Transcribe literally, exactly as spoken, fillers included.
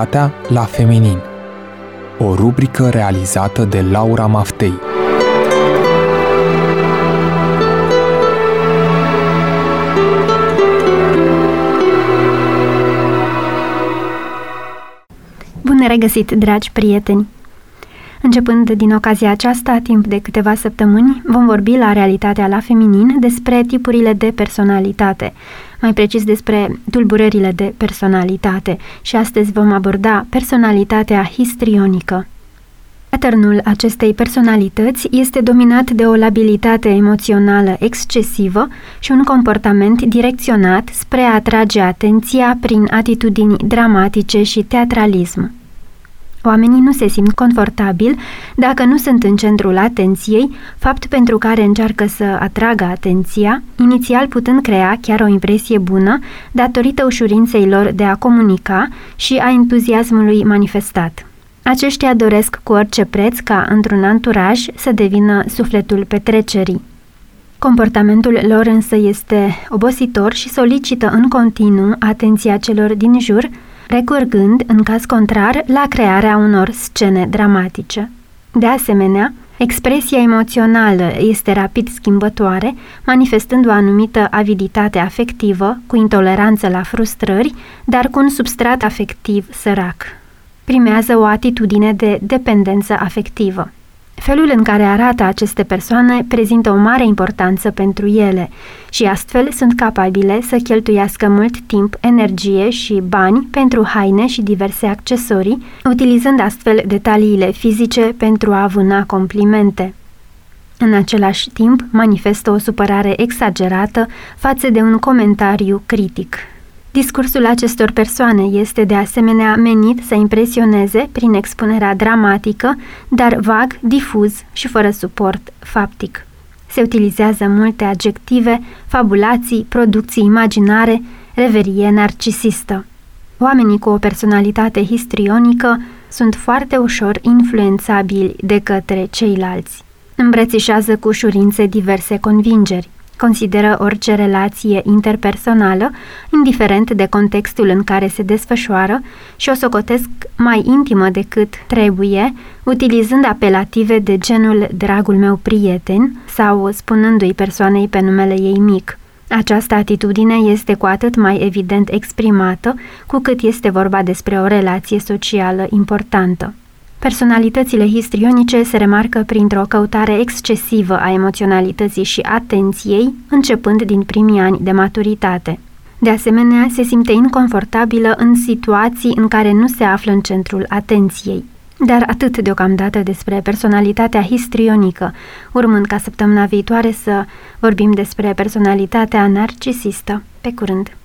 Personalitatea la feminin. O rubrică realizată de Laura Maftei. Bun regăsit, dragi prieteni! Începând din ocazia aceasta, timp de câteva săptămâni, vom vorbi la Realitatea la feminin despre tipurile de personalitate, mai precis despre tulburările de personalitate, și astăzi vom aborda personalitatea histrionică. Patternul acestei personalități este dominat de o labilitate emoțională excesivă și un comportament direcționat spre a atrage atenția prin atitudini dramatice și teatralism. Oamenii nu se simt confortabil dacă nu sunt în centrul atenției, fapt pentru care încearcă să atragă atenția, inițial putând crea chiar o impresie bună datorită ușurinței lor de a comunica și a entuziasmului manifestat. Aceștia doresc cu orice preț ca într-un anturaj să devină sufletul petrecerii. Comportamentul lor însă este obositor și solicită în continuu atenția celor din jur, recurgând, în caz contrar, la crearea unor scene dramatice. De asemenea, expresia emoțională este rapid schimbătoare, manifestând o anumită aviditate afectivă, cu intoleranță la frustrări, dar cu un substrat afectiv sărac. Primează o atitudine de dependență afectivă. Felul în care arată aceste persoane prezintă o mare importanță pentru ele și astfel sunt capabile să cheltuiască mult timp, energie și bani pentru haine și diverse accesorii, utilizând astfel detaliile fizice pentru a vâna complimente. În același timp, manifestă o supărare exagerată față de un comentariu critic. Discursul acestor persoane este de asemenea menit să impresioneze prin expunerea dramatică, dar vag, difuz și fără suport faptic. Se utilizează multe adjective, fabulații, producții imaginare, reverie narcisistă. Oamenii cu o personalitate histrionică sunt foarte ușor influențabili de către ceilalți. Îmbrățișează cu ușurință diverse convingeri. Consideră orice relație interpersonală, indiferent de contextul în care se desfășoară, și o socotesc mai intimă decât trebuie, utilizând apelative de genul dragul meu prieten sau spunându-i persoanei pe numele ei mic. Această atitudine este cu atât mai evident exprimată cu cât este vorba despre o relație socială importantă. Personalitățile histrionice se remarcă printr-o căutare excesivă a emoționalității și atenției, începând din primii ani de maturitate. De asemenea, se simte inconfortabilă în situații în care nu se află în centrul atenției. Dar atât deocamdată despre personalitatea histrionică, urmând ca săptămâna viitoare să vorbim despre personalitatea narcisistă. Pe curând!